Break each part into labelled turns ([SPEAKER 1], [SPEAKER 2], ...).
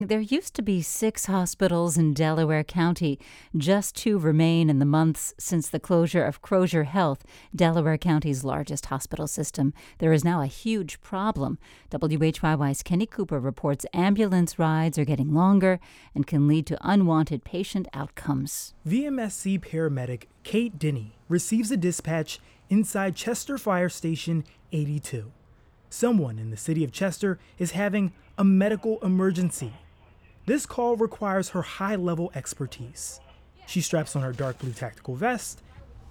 [SPEAKER 1] There used to be 6 hospitals in Delaware County. Just 2 remain in the months since the closure of Crozier Health, Delaware County's largest hospital system. There is now a huge problem. WHYY's Kenny Cooper reports ambulance rides are getting longer and can lead to unwanted patient outcomes.
[SPEAKER 2] VMSC paramedic Kate Denny receives a dispatch inside Chester Fire Station 82. Someone in the city of Chester is having a medical emergency. This call requires her high-level expertise. She straps on her dark blue tactical vest,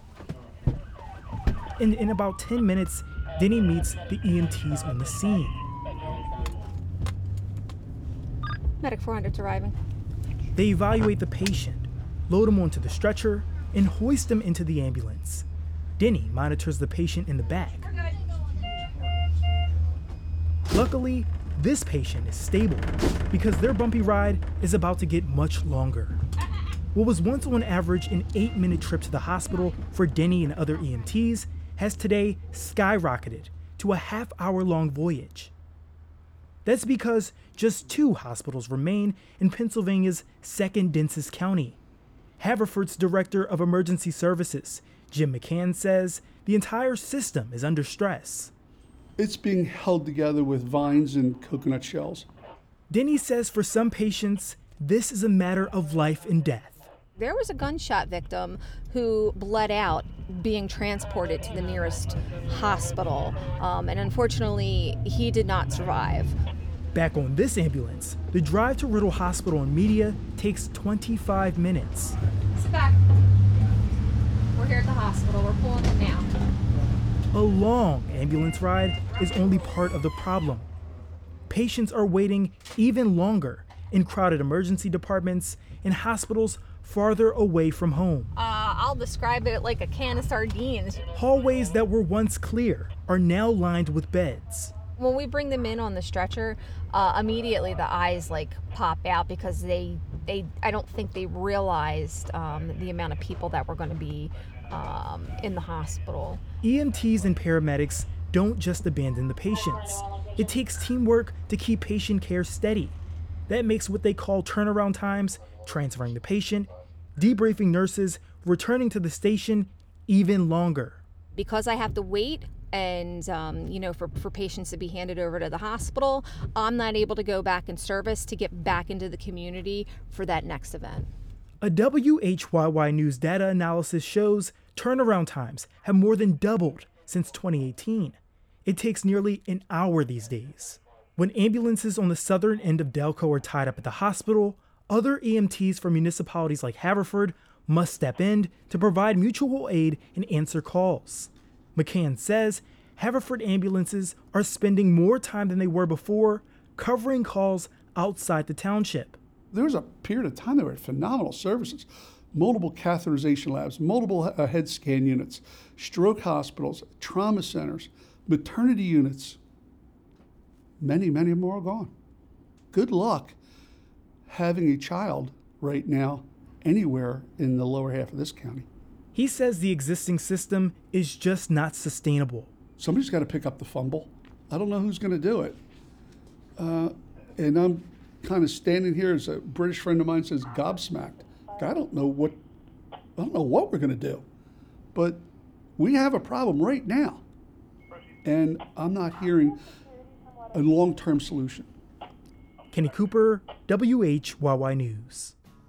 [SPEAKER 2] and in about 10 minutes, Denny meets the EMTs on the scene.
[SPEAKER 3] Medic 400's arriving.
[SPEAKER 2] They evaluate the patient, load him onto the stretcher, and hoist him into the ambulance. Denny monitors the patient in the back. Luckily, this patient is stable because their bumpy ride is about to get much longer. What was once on average an 8-minute trip to the hospital for Denny and other EMTs has today skyrocketed to a half-hour-long voyage. That's because just 2 hospitals remain in Pennsylvania's second densest county. Haverford's Director of Emergency Services, Jim McCann, says the entire system is under stress.
[SPEAKER 4] It's being held together with vines and coconut shells.
[SPEAKER 2] Denny says for some patients, this is a matter of life and death.
[SPEAKER 3] There was a gunshot victim who bled out being transported to the nearest hospital, and unfortunately, he did not survive.
[SPEAKER 2] Back on this ambulance, the drive to Riddle Hospital in Media takes 25 minutes.
[SPEAKER 3] Sit back. We're here at the hospital. We're pulling it now.
[SPEAKER 2] A long ambulance ride is only part of the problem. Patients are waiting even longer in crowded emergency departments and hospitals farther away from home.
[SPEAKER 3] I'll describe it like a can of sardines.
[SPEAKER 2] Hallways that were once clear are now lined with beds.
[SPEAKER 3] When we bring them in on the stretcher, immediately the eyes pop out because I don't think they realized the amount of people that were going to be in the hospital.
[SPEAKER 2] EMTs and paramedics don't just abandon the patients. It takes teamwork to keep patient care steady. That makes what they call turnaround times, transferring the patient, debriefing nurses, returning to the station, even longer.
[SPEAKER 3] Because I have to wait and, for patients to be handed over to the hospital, I'm not able to go back in service to get back into the community for that next event.
[SPEAKER 2] A WHYY News data analysis shows turnaround times have more than doubled since 2018. It takes nearly an hour these days. When ambulances on the southern end of Delco are tied up at the hospital, other EMTs from municipalities like Haverford must step in to provide mutual aid and answer calls. McCann says Haverford ambulances are spending more time than they were before covering calls outside the township.
[SPEAKER 4] There was a period of time they were at phenomenal services. Multiple catheterization labs, multiple head scan units, stroke hospitals, trauma centers, maternity units. Many, many more are gone. Good luck having a child right now anywhere in the lower half of this county.
[SPEAKER 2] He says the existing system is just not sustainable.
[SPEAKER 4] Somebody's got to pick up the fumble. I don't know who's going to do it. And I'm kind of standing here, as a British friend of mine says, gobsmacked. I don't know what we're going to do. But we have a problem right now. And I'm not hearing a long-term solution.
[SPEAKER 2] Kenny Cooper, WHYY News.